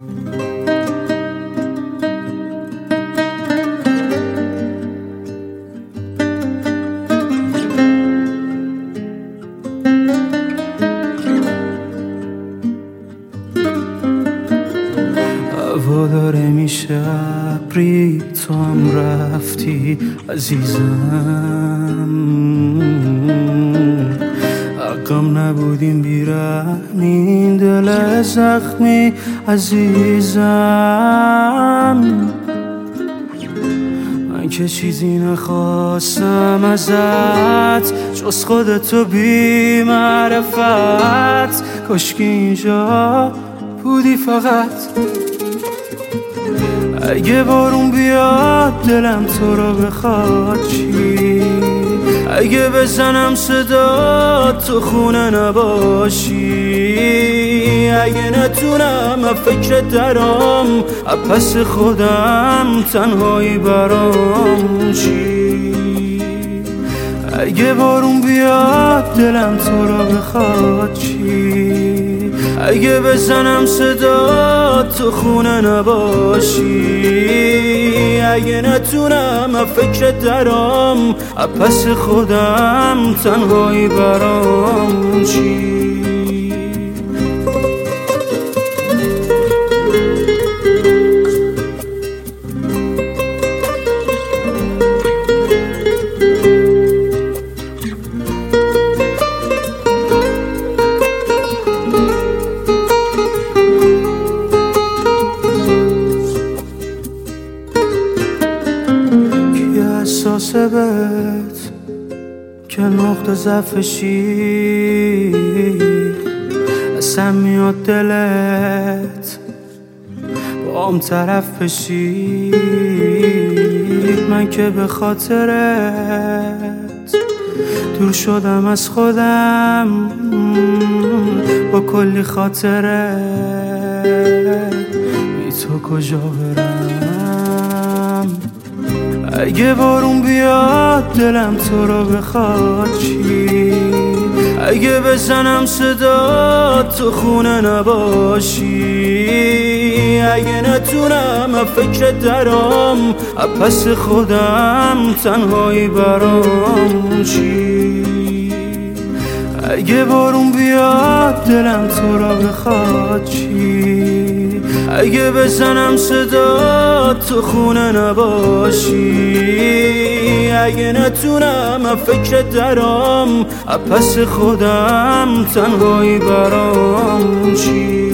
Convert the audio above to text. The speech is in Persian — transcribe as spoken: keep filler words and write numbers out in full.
هوا داره میشه ابری، تو هم رفتی عزیزم. حقم نبودیم بیرحمین دل زخمی عزیزم. من که چیزی نخواستم ازت جز خودتو بی معرفت، کاشکی اینجا بودی فقط. اگه بارون بیاد دلم تو رو بخواد چی؟ اگه بزنم صدا تو خونه نباشی؟ اگه نتونم فکر درام پس خودم تنهایی برام چی؟ اگه بارون بیاد دلم تو رو بخواد چی؟ اگه بزنم صدا تو خونه نباشی؟ اگه نتونم فکر درام پس خودم تنهایی برام چی؟ احساسه بهت که نقطه ضعفشی، اصلا میاد دلت با هم طرف بشی. من که به خاطرت دور شدم از خودم با کلی خاطره، بی تو کجا برم؟ اگه بارون بیاد دلم تو رو بخواد چی؟ اگه بزنم صدا تو خونه نباشی؟ اگه نتونم فکر درام پس خودم تنهایی برام چی؟ اگه بارون بیاد دلم تو رو بخواد چی؟ اگه بزنم صدا تو خونه نباشی؟ اگه نتونم فکر درام پس خودم تنهایی برام چی؟